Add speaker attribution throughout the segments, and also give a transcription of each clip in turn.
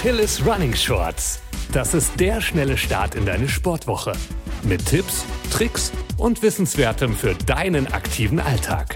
Speaker 1: Achilles Running Shorts. Das ist der schnelle Start in deine Sportwoche. Mit Tipps, Tricks und Wissenswertem für deinen aktiven Alltag.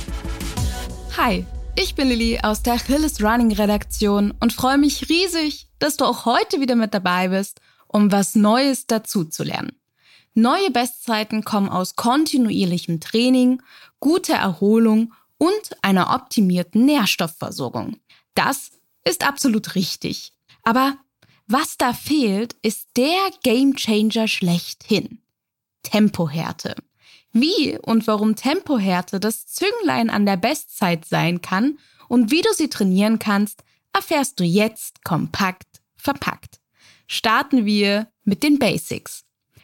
Speaker 2: Hi, ich bin Lilly aus der Achilles Running Redaktion und freue mich riesig, dass du auch heute wieder mit dabei bist, um was Neues dazu zu lernen. Neue Bestzeiten kommen aus kontinuierlichem Training, guter Erholung und einer optimierten Nährstoffversorgung. Das ist absolut richtig. Aber was da fehlt, ist der Gamechanger schlechthin. Tempohärte. Wie und warum Tempohärte das Zünglein an der Bestzeit sein kann und wie du sie trainieren kannst, erfährst du jetzt kompakt verpackt. Starten wir mit den Basics.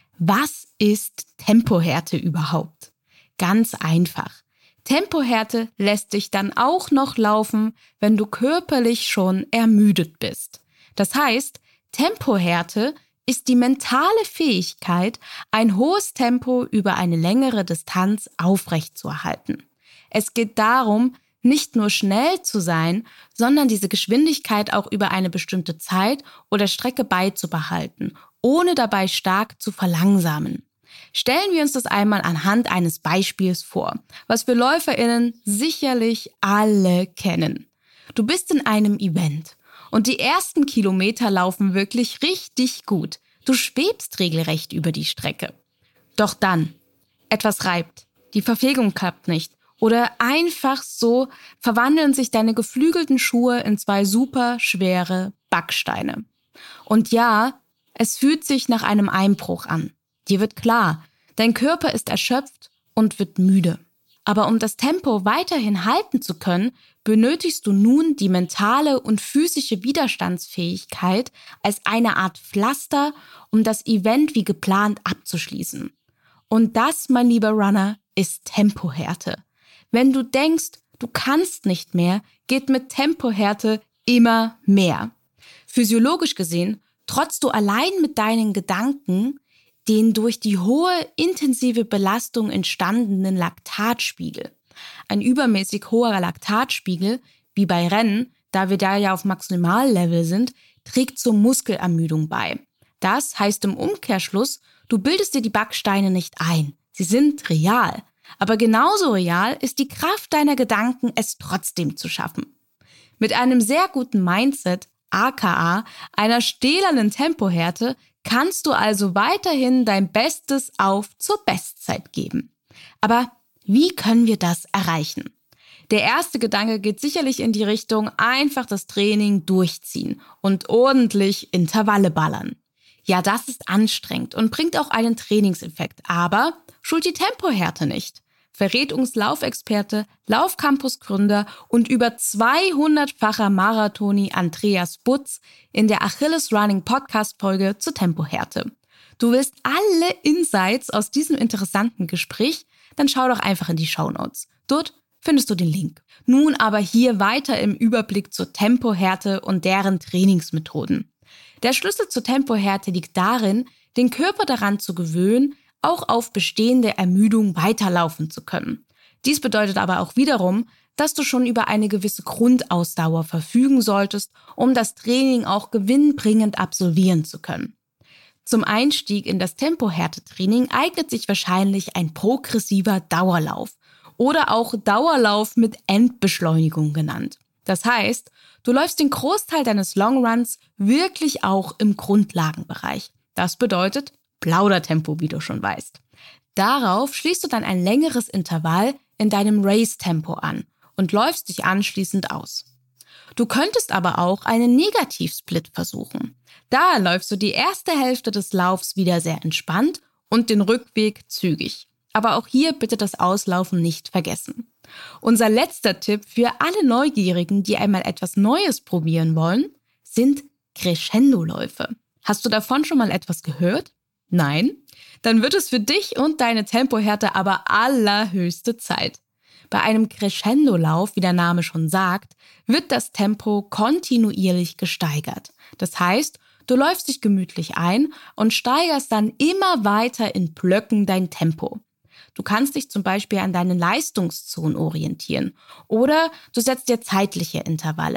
Speaker 2: Was ist Tempohärte überhaupt? Ganz einfach. Tempohärte lässt dich dann auch noch laufen, wenn du körperlich schon ermüdet bist. Das heißt, Tempohärte ist die mentale Fähigkeit, ein hohes Tempo über eine längere Distanz aufrechtzuerhalten. Es geht darum, nicht nur schnell zu sein, sondern diese Geschwindigkeit auch über eine bestimmte Zeit oder Strecke beizubehalten, ohne dabei stark zu verlangsamen. Stellen wir uns das einmal anhand eines Beispiels vor, was wir LäuferInnen sicherlich alle kennen. Du bist in einem Event und die ersten Kilometer laufen wirklich richtig gut. Du schwebst regelrecht über die Strecke. Doch dann, etwas reibt, die Verpflegung klappt nicht oder einfach so verwandeln sich deine geflügelten Schuhe in 2 super schwere Backsteine. Und ja, es fühlt sich nach einem Einbruch an. Dir wird klar, dein Körper ist erschöpft und wird müde. Aber um das Tempo weiterhin halten zu können, benötigst du nun die mentale und physische Widerstandsfähigkeit als eine Art Pflaster, um das Event wie geplant abzuschließen. Und das, mein lieber Runner, ist Tempohärte. Wenn du denkst, du kannst nicht mehr, geht mit Tempohärte immer mehr. Physiologisch gesehen trotzt du allein mit deinen Gedanken den durch die hohe intensive Belastung entstandenen Laktatspiegel. Ein übermäßig hoher Laktatspiegel, wie bei Rennen, da wir da ja auf Maximallevel sind, trägt zur Muskelermüdung bei. Das heißt im Umkehrschluss, du bildest dir die Backsteine nicht ein. Sie sind real. Aber genauso real ist die Kraft deiner Gedanken, es trotzdem zu schaffen. Mit einem sehr guten Mindset, aka einer stählernen Tempohärte, kannst du also weiterhin dein Bestes zur Bestzeit geben. Aber wie können wir das erreichen? Der erste Gedanke geht sicherlich in die Richtung, einfach das Training durchziehen und ordentlich Intervalle ballern. Ja, das ist anstrengend und bringt auch einen Trainingseffekt, aber schult die Tempohärte nicht. Verrät uns Laufexperte, Laufcampus-Gründer und über 200-facher Marathoni Andreas Butz in der Achilles Running Podcast-Folge zur Tempohärte. Du willst alle Insights aus diesem interessanten Gespräch? Dann schau doch einfach in die Shownotes. Dort findest du den Link. Nun aber hier weiter im Überblick zur Tempohärte und deren Trainingsmethoden. Der Schlüssel zur Tempohärte liegt darin, den Körper daran zu gewöhnen, auch auf bestehende Ermüdung weiterlaufen zu können. Dies bedeutet aber auch wiederum, dass du schon über eine gewisse Grundausdauer verfügen solltest, um das Training auch gewinnbringend absolvieren zu können. Zum Einstieg in das Tempohärte-Training eignet sich wahrscheinlich ein progressiver Dauerlauf oder auch Dauerlauf mit Endbeschleunigung genannt. Das heißt, du läufst den Großteil deines Longruns wirklich auch im Grundlagenbereich. Das bedeutet Plaudertempo, wie du schon weißt. Darauf schließt du dann ein längeres Intervall in deinem Race-Tempo an und läufst dich anschließend aus. Du könntest aber auch einen Negativsplit versuchen. Da läufst du die erste Hälfte des Laufs wieder sehr entspannt und den Rückweg zügig. Aber auch hier bitte das Auslaufen nicht vergessen. Unser letzter Tipp für alle Neugierigen, die einmal etwas Neues probieren wollen, sind Crescendo-Läufe. Hast du davon schon mal etwas gehört? Nein? Dann wird es für dich und deine Tempohärte aber allerhöchste Zeit. Bei einem Crescendo-Lauf, wie der Name schon sagt, wird das Tempo kontinuierlich gesteigert. Das heißt, du läufst dich gemütlich ein und steigerst dann immer weiter in Blöcken dein Tempo. Du kannst dich zum Beispiel an deinen Leistungszonen orientieren oder du setzt dir zeitliche Intervalle.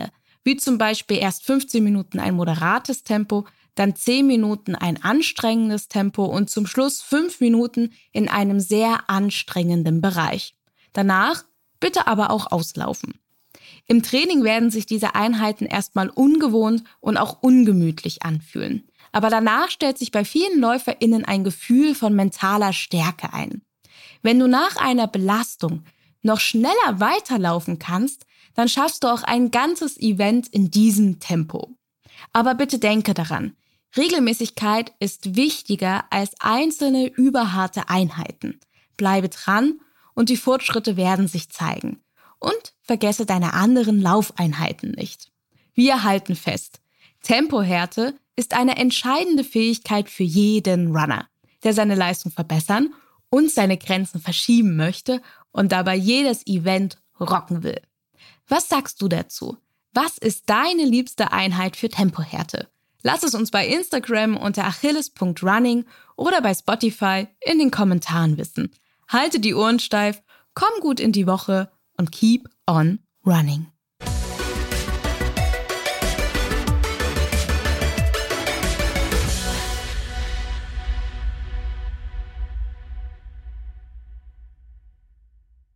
Speaker 2: wie zum Beispiel erst 15 Minuten ein moderates Tempo, dann 10 Minuten ein anstrengendes Tempo und zum Schluss 5 Minuten in einem sehr anstrengenden Bereich. Danach bitte aber auch auslaufen. Im Training werden sich diese Einheiten erstmal ungewohnt und auch ungemütlich anfühlen. Aber danach stellt sich bei vielen LäuferInnen ein Gefühl von mentaler Stärke ein. Wenn du nach einer Belastung noch schneller weiterlaufen kannst, dann schaffst du auch ein ganzes Event in diesem Tempo. Aber bitte denke daran, Regelmäßigkeit ist wichtiger als einzelne überharte Einheiten. Bleibe dran und die Fortschritte werden sich zeigen. Und vergesse deine anderen Laufeinheiten nicht. Wir halten fest, Tempohärte ist eine entscheidende Fähigkeit für jeden Runner, der seine Leistung verbessern und seine Grenzen verschieben möchte und dabei jedes Event rocken will. Was sagst du dazu? Was ist deine liebste Einheit für Tempohärte? Lass es uns bei Instagram unter achilles.running oder bei Spotify in den Kommentaren wissen. Halte die Ohren steif, komm gut in die Woche und keep on running.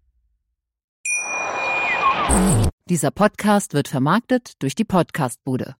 Speaker 3: Dieser Podcast wird vermarktet durch die Podcast-Bude.